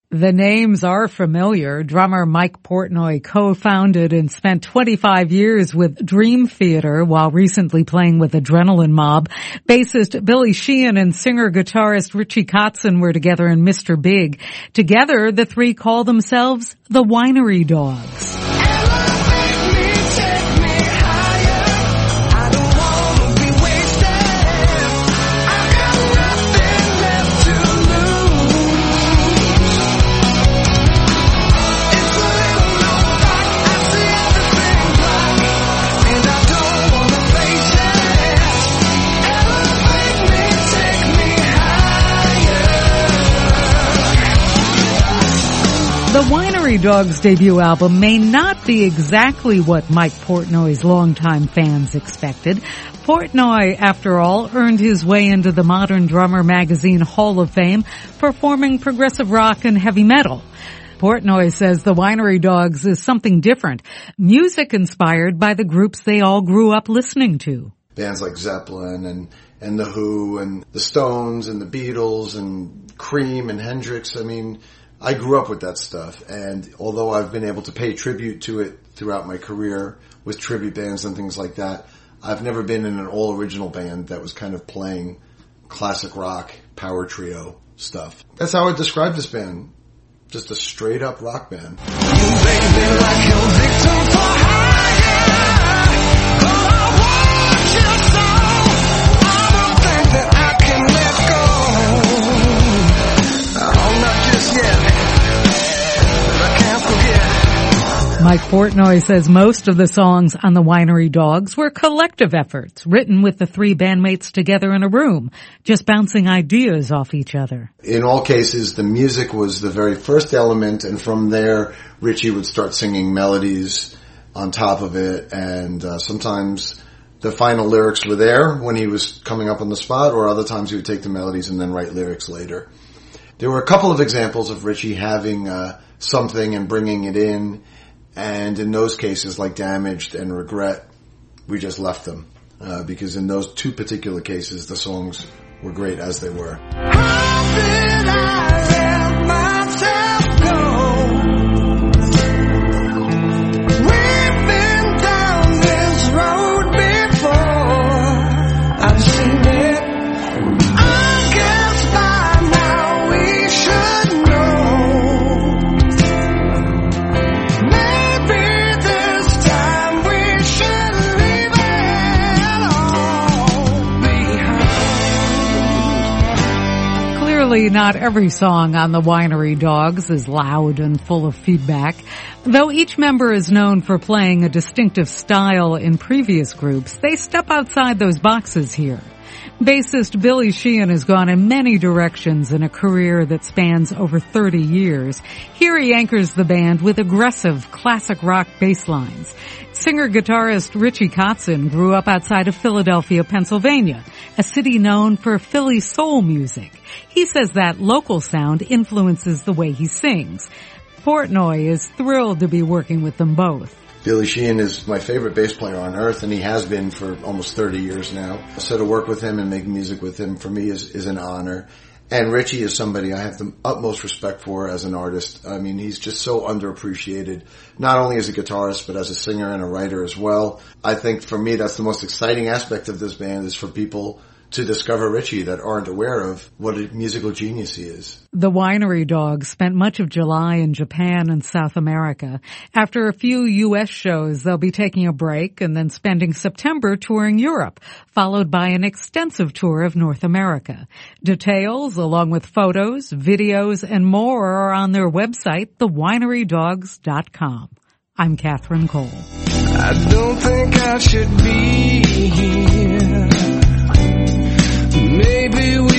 The names are familiar. Drummer Mike Portnoy co-founded and spent 25 years with Dream Theater while recently playing with Adrenaline Mob. Bassist Billy Sheehan and singer-guitarist Richie Kotzen were together in Mr. Big. Together, the three call themselves the Winery Dogs. The Winery Dogs debut album may not be exactly what Mike Portnoy's longtime fans expected. Portnoy, after all, earned his way into the Modern Drummer magazine Hall of Fame, performing progressive rock and heavy metal. Portnoy says the Winery Dogs is something different, music inspired by the groups they all grew up listening to. Bands like Zeppelin and The Who and the Stones and the Beatles and Cream and Hendrix. I mean, I grew up with that stuff, and although I've been able to pay tribute to it throughout my career with tribute bands and things like that, I've never been in an all-original band that was kind of playing classic rock, power trio stuff. That's how I describe this band. Just a straight-up rock band. You make me like your victim for hire. Oh, I want you so. I don't think that I can let go. Oh, not just yet. Mike Portnoy says most of the songs on the Winery Dogs were collective efforts, written with the three bandmates together in a room, just bouncing ideas off each other. In all cases, the music was the very first element, and from there, Richie would start singing melodies on top of it, and sometimes the final lyrics were there when he was coming up on the spot, or other times he would take the melodies and then write lyrics later. There were a couple of examples of Richie having something and bringing it in, and in those cases, like Damaged and Regret, we just left them. Because in those two particular cases, the songs were great as they were. How did I let myself go? We've been down this road before. I've seen it. I guess by now we should know. Maybe this time we should leave it all behind. Clearly, not every song on the Winery Dogs is loud and full of feedback. Though each member is known for playing a distinctive style in previous groups, they step outside those boxes here. Bassist Billy Sheehan has gone in many directions in a career that spans over 30 years. Here he anchors the band with aggressive classic rock bass lines. Singer-guitarist Richie Kotzen grew up outside of Philadelphia, Pennsylvania, a city known for Philly soul music. He says that local sound influences the way he sings. Portnoy is thrilled to be working with them both. Billy Sheehan is my favorite bass player on earth, and he has been for almost 30 years now. So to work with him and make music with him, for me, is an honor. And Richie is somebody I have the utmost respect for as an artist. I mean, he's just so underappreciated, not only as a guitarist, but as a singer and a writer as well. I think for me, that's the most exciting aspect of this band, is for people to discover Richie that aren't aware of what a musical genius he is. The Winery Dogs spent much of July in Japan and South America. After a few U.S. shows, they'll be taking a break and then spending September touring Europe, followed by an extensive tour of North America. Details, along with photos, videos, and more, are on their website, thewinerydogs.com. I'm Catherine Cole. I don't think I should be here. Maybe we